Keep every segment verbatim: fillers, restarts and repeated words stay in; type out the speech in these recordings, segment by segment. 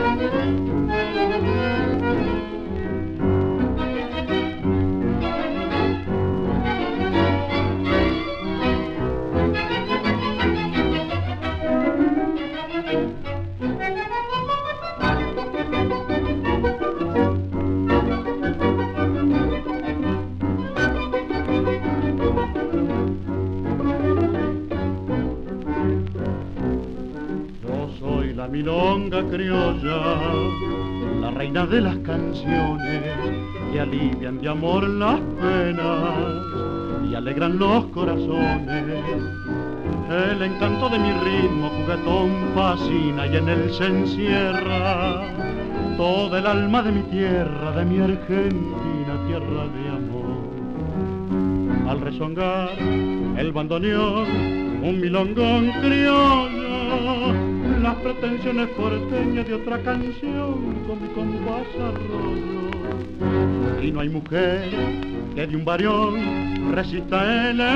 La milonga criolla, la reina de las canciones, que alivian de amor las penas y alegran los corazones. El encanto de mi ritmo juguetón fascina y en él se encierra toda el alma de mi tierra, de mi Argentina, tierra de amor. Al rezongar el bandoneón, un milongón criollo, las pretensiones porteñas de otra canción con mi compás arroyo. Y no hay mujer que de un varión resista el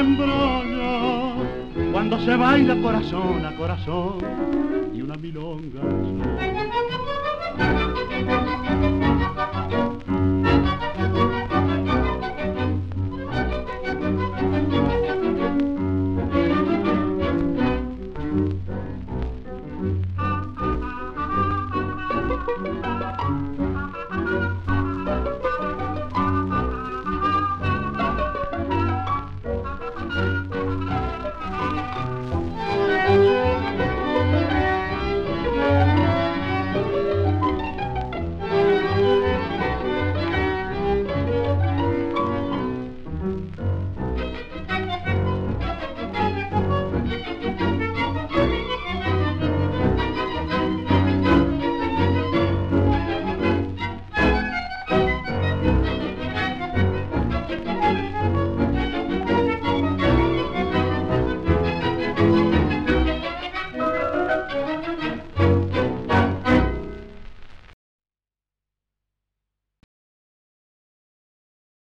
embrollo cuando se baila corazón a corazón y una milonga al sol.